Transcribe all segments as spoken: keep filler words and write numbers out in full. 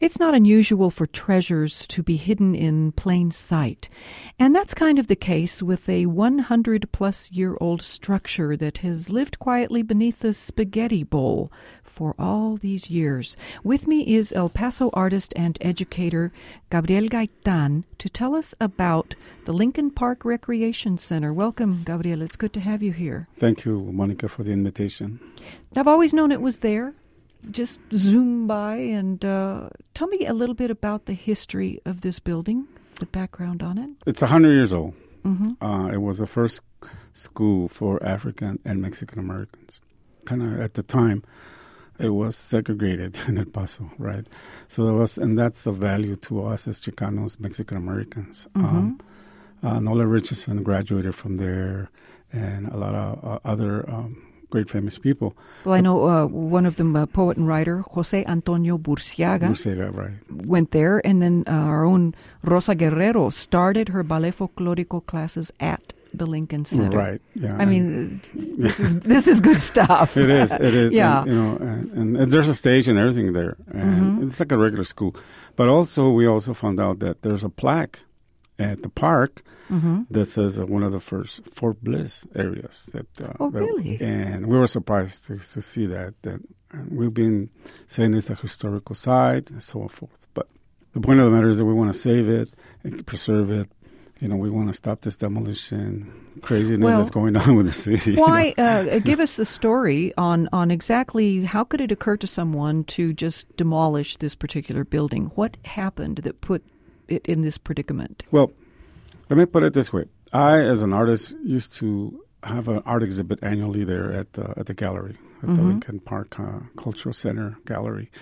It's not unusual for treasures to be hidden in plain sight. And that's kind of the case with a one hundred plus year old structure that has lived quietly beneath the spaghetti bowl for all these years. With me is El Paso artist and educator Gabriel Gaitan to tell us about the Lincoln Park Recreation Center. Welcome, Gabriel. It's good to have you here. Thank you, Monica, for the invitation. I've always known it was there. Just zoom by and uh, tell me a little bit about the history of this building, the background on it. It's one hundred years old. Mm-hmm. Uh, it was the first school for African and Mexican Americans. Kind of at the time, it was segregated in El Paso, right? So there was, and that's the value to us as Chicanos, Mexican Americans. Mm-hmm. Um, uh, Nola Richardson graduated from there, and a lot of uh, other um, great famous people. Well, I know uh, one of them, uh, poet and writer, Jose Antonio Burciaga, Burciaga, right. went there. And then uh, our own Rosa Guerrero started her ballet folklorico classes at the Lincoln Center. Right, yeah. I mean, this is this is good stuff. It is, it is. Yeah. And, you know, and, and there's a stage and everything there. And Mm-hmm. it's like a regular school. But also, we also found out that there's a plaque at the park Mm-hmm. that says uh, one of the first Fort Bliss areas. That, uh, Oh, that- really? And we were surprised to, to see that. That and we've been saying it's a historical site and so forth. But the point of the matter is that we want to save it and preserve it. You know, we want to stop this demolition craziness Well, that's going on with the city. Why? Uh, give us the story on, on exactly how could it occur to someone to just demolish this particular building? What happened that put it in this predicament? Well, let me put it this way. I, as an artist, used to have an art exhibit annually there at the, at the gallery, at Mm-hmm. the Lincoln Park uh, Cultural Center Gallery.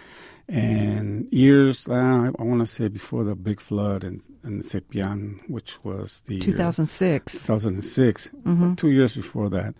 And years, uh, I, I want to say before the big flood in, in Sepian, which was the two thousand six. two thousand six, Mm-hmm. two years before that,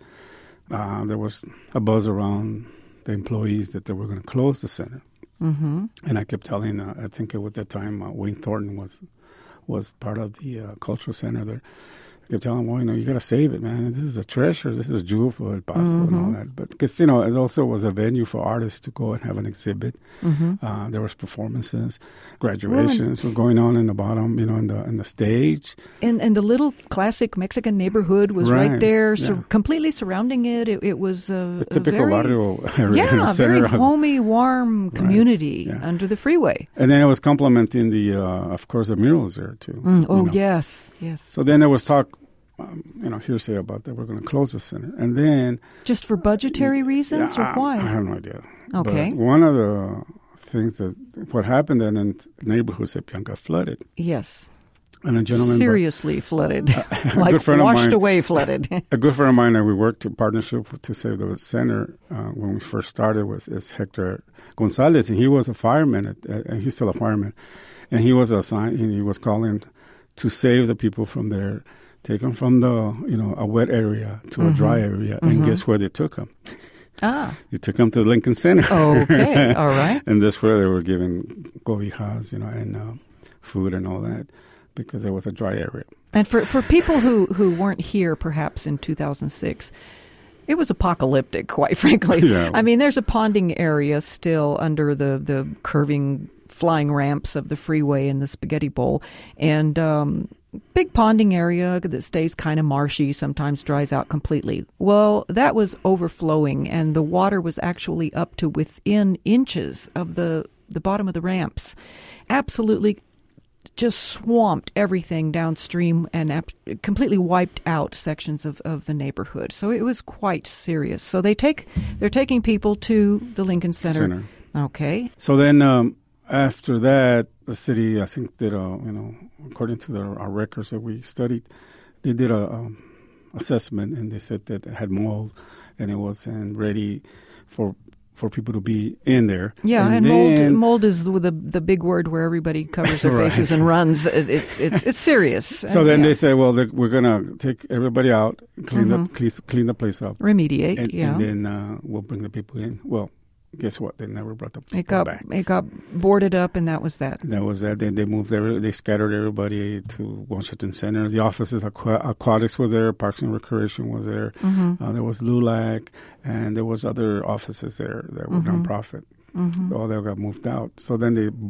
uh, there was a buzz around the employees that they were going to close the center. Mm-hmm. And I kept telling, uh, I think at that time, uh, Wayne Thornton was was part of the uh, cultural center there. I kept telling him, well, you know, you got to save it, man. This is a treasure. This is a jewel for El Paso Mm-hmm. and all that. But because, you know, it also was a venue for artists to go and have an exhibit. Mm-hmm. Uh, there was performances, graduations were going on in the bottom, you know, in the in the stage. And and the little classic Mexican neighborhood was right, Right, there, yeah. sur- completely surrounding it. It, it was a, It's a typical very, barrio area. in yeah, the a center very of- homey, warm community yeah. under the freeway. And then it was complementing the, uh, of course, the murals there, too. Mm, you oh, know. yes, yes. So then there was talk, um, you know, hearsay about that we're going to close the center. And then... Just for budgetary reasons, Yeah, or why? I have no idea. Okay. But one of the things that, what happened then in the neighborhood, Sepian got flooded. Yes. And a gentleman... Seriously flooded. a like good friend of washed mine- away flooded. A good friend of mine and we worked in partnership to save the center uh, when we first started was is Hector Gonzalez, and he was a fireman, at, uh, and he's still a fireman, and he was assigned, and he was calling to save the people from there, take them from the, you know, a wet area to a dry area, and Mhm. guess where they took them? Ah, They took them to the Lincoln Center. okay, all right. And that's where they were given cobijas, you know, and uh, food and all that, because it was a dry area. And for, for people who, who weren't here perhaps in two thousand six, it was apocalyptic, quite frankly. Yeah. I mean, there's a ponding area still under the, the curving flying ramps of the freeway in the Spaghetti Bowl. And um, big ponding area that stays kind of marshy, sometimes dries out completely. Well, that was overflowing, and the water was actually up to within inches of the, the bottom of the ramps. Absolutely just swamped everything downstream and ap- completely wiped out sections of, of the neighborhood. So it was quite serious. So they take they're taking people to the Lincoln Center. Center. Okay. So then um, after that, the city, I think, did a, you know, according to the, our records that we studied, they did a um, assessment, and they said that it had mold and it wasn't ready for for people to be in there. Yeah, and, and mold then- mold is the the big word where everybody covers their Right. faces and runs. It, it's it's it's serious. So And, then yeah, they said, well, they're- we're going to take everybody out, clean, Mhm. up, clean, clean the place up, remediate. and, yeah, and then uh, we'll bring the people in. Well, guess what? They never brought the people it got back. it got boarded up, and that was that. That was that. Then they moved. Every, they scattered everybody to Washington Center. The offices, aqua, aquatics were there. Parks and Recreation was there. Mm-hmm. Uh, there was LULAC, and there was other offices there that were Mhm. nonprofit. Mm-hmm. All they got moved out. So then they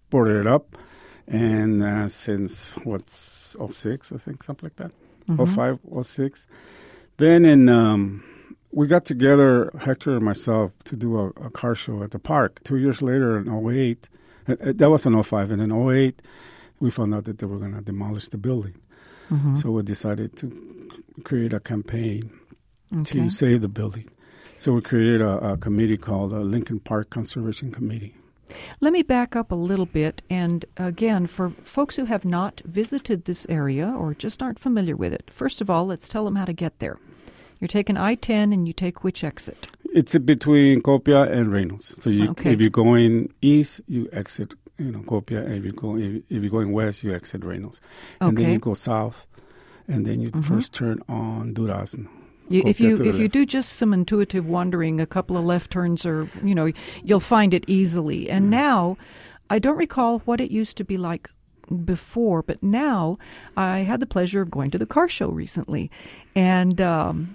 boarded it up. And uh, since, what's, oh six, I think, something like that, mm-hmm. oh five, oh six. Then in, um, we got together, Hector and myself, to do a, a car show at the park. Two years later, in oh eight, uh, that was in oh five, and in oh eight, we found out that they were going to demolish the building. Mm-hmm. So we decided to create a campaign okay. to save the building. So we created a, a committee called the Lincoln Park Conservation Committee. Let me back up a little bit. And again, for folks who have not visited this area or just aren't familiar with it, first of all, let's tell them how to get there. You're taking I ten and you take which exit? It's between Copia and Reynolds. So you, okay. if you're going east, you exit you know, Copia. If, you go, if, if you're going west, you exit Reynolds. And okay. then you go south, and then you mm-hmm. first turn on Durazno. You, if you if you do just some intuitive wandering, a couple of left turns, or you know, you'll find it easily. And mm. now, I don't recall what it used to be like before, but now I had the pleasure of going to the car show recently, and um,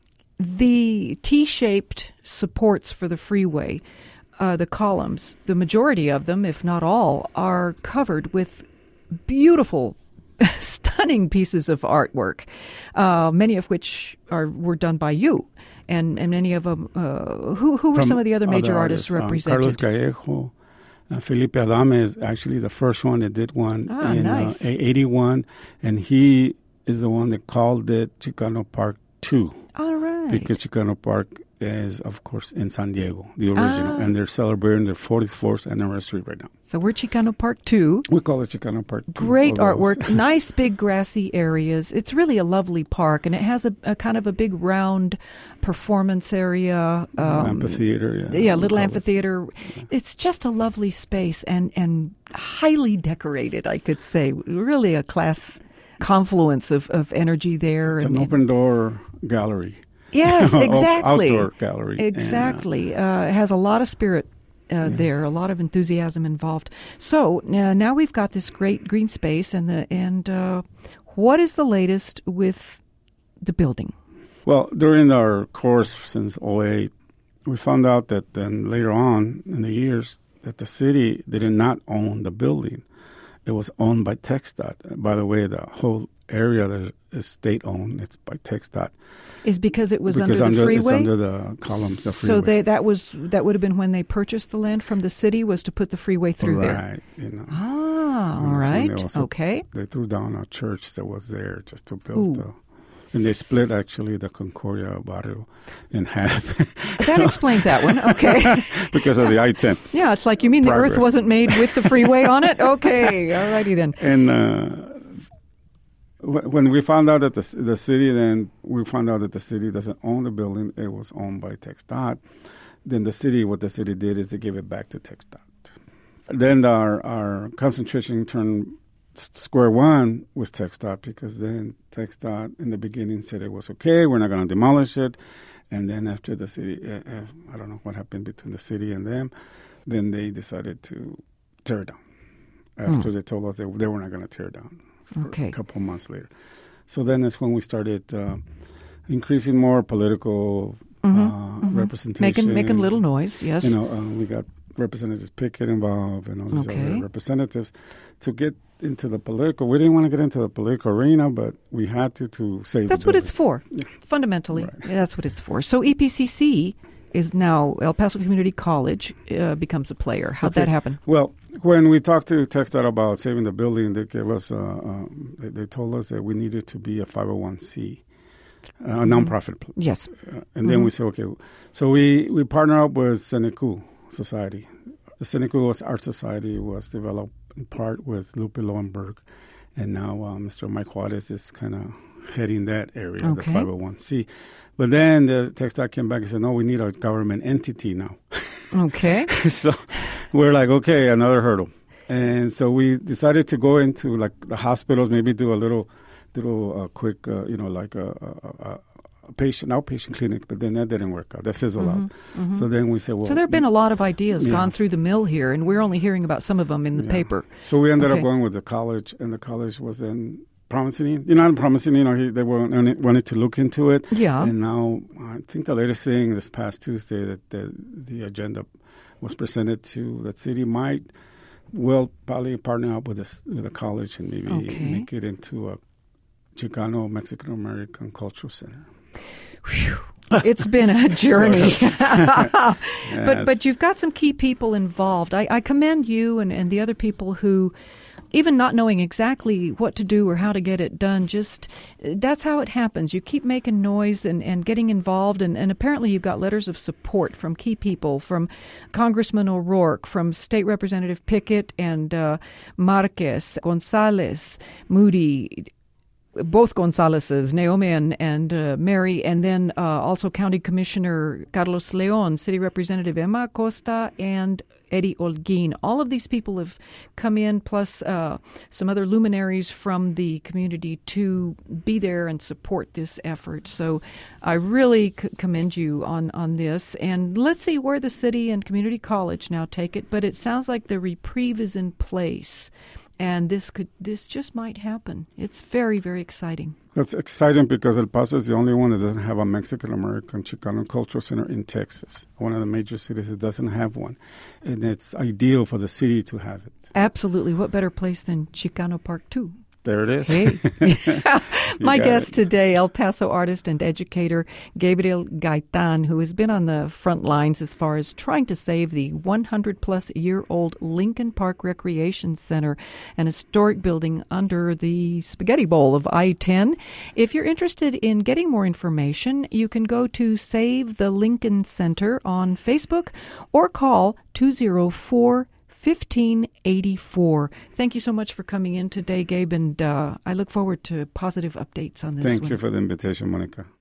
the T-shaped supports for the freeway, uh, the columns, the majority of them, if not all, are covered with beautiful, stunning pieces of artwork, uh, many of which are were done by you, and, and many of them. Uh, who who were From some of the other major other artists, artists represented? Um, Carlos Callejo, uh, Felipe Adame is actually the first one that did one ah, in nice. uh, eighty-one, and he is the one that called it Chicano Park Two. All right, because Chicano Park is, of course, in San Diego, the original, ah. and they're celebrating their forty-fourth anniversary right now. So we're Chicano Park two. We call it Chicano Park two. Great artwork, nice big grassy areas. It's really a lovely park, and it has a, a kind of a big round performance area. Um, amphitheater, yeah. Yeah, little amphitheater. Yeah. It's just a lovely space and, and highly decorated, I could say. Really a class confluence of, of energy there. It's and, an open door gallery. Yes, exactly. Outdoor gallery. Exactly. And, uh, uh, it has a lot of spirit uh, yeah. there, a lot of enthusiasm involved. So uh, now we've got this great green space, and the and uh, what is the latest with the building? Well, during our course since oh eight, we found out that then later on in the years that the city did not own the building. It was owned by TxDOT. By the way, the whole area there is state-owned. It's by TxDOT. Is because it was because under the under, freeway? It's under the columns, the freeway. So they, that was that would have been when they purchased the land from the city, was to put the freeway through right, there. Right. You know. Ah, all right. They also, okay. They threw down a church that was there just to build Ooh. the... And they split, actually, the Concordia barrio in half. That explains that one. Okay. Because of the I ten. Yeah, it's like, you mean Progress. the earth wasn't made with the freeway on it? Okay, all righty then. And uh, when we found out that the, the city, then we found out that the city doesn't own the building. It was owned by TxDOT. Then the city, what the city did is they gave it back to TxDOT. Then our, our concentration turned... Square one was TxDOT, because then TxDOT in the beginning said it was okay, we're not going to demolish it. And then after the city, uh, uh, I don't know what happened between the city and them, then they decided to tear it down. After mm. they told us they, they were not going to tear it down for okay. a couple of months later. So then that's when we started uh, increasing more political mm-hmm. uh, mm-hmm. representation. Making, making little noise, yes. You know, uh, we got Representatives Pickett involved and all these okay. other representatives to get into the political. We didn't want to get into the political arena, but we had to to save. That's the what it's for, yeah. fundamentally. Right. Yeah, that's what it's for. So E P C C is now El Paso Community College uh, becomes a player. How'd okay. that happen? Well, when we talked to TxDOT about saving the building, they gave us. Uh, um, they, they told us that we needed to be a five oh one c. Uh, a mm-hmm. nonprofit. Yes. Uh, and then mm-hmm. we said, okay. So we, we partner up with Senecu Society. The Senecu Art Society was developed in part with Lupe Lowenberg. And now uh, Mister Mike Juarez is kind of heading that area, okay. the five oh one c. But then the TxDOT came back and said, no, we need a government entity now. Okay. So we're like, okay, another hurdle. And so we decided to go into like the hospitals, maybe do a little, little uh, quick, uh, you know, like a, a, a, a patient, outpatient clinic. But then that didn't work out. That fizzled mm-hmm, out. Mm-hmm. So then we said, well. So there have been a lot of ideas yeah. gone through the mill here, and we're only hearing about some of them in the yeah. paper. So we ended okay. up going with the college, and the college was then promising, you know, not promising, you know, he, they were, wanted to look into it. Yeah. And now I think the latest thing this past Tuesday that the, the agenda was presented to the city might we'll probably partner up with a, with a college and maybe Okay. make it into a Chicano Mexican American Cultural Center. Whew. It's been a journey. but Yes. but you've got some key people involved. I, I commend you and, and the other people who, even not knowing exactly what to do or how to get it done, just that's how it happens. You keep making noise and, and getting involved, and, and apparently you've got letters of support from key people, from Congressman O'Rourke, from State Representative Pickett and uh, Marquez, Gonzalez, Moody, both Gonzalez's, Naomi and, and uh, Mary, and then uh, also County Commissioner Carlos Leon, City Representative Emma Acosta, and Eddie Holguin. All of these people have come in, plus uh, some other luminaries from the community to be there and support this effort. So I really c- commend you on, on this. And let's see where the city and community college now take it. But it sounds like the reprieve is in place. And this could this just might happen. It's very, very exciting. That's exciting because El Paso is the only one that doesn't have a Mexican-American Chicano Cultural Center in Texas, one of the major cities that doesn't have one. And it's ideal for the city to have it. Absolutely. What better place than Chicano Park two? There it is. Hey. My got guest it. today, El Paso artist and educator Gabriel Gaitan, who has been on the front lines as far as trying to save the one hundred plus year old Lincoln Park Recreation Center, an historic building under the Spaghetti Bowl of I ten. If you're interested in getting more information, you can go to Save the Lincoln Center on Facebook or call two oh four, fifteen eighty-four. Thank you so much for coming in today, Gabe, and uh, I look forward to positive updates on this Thank one. you for the invitation, Monica.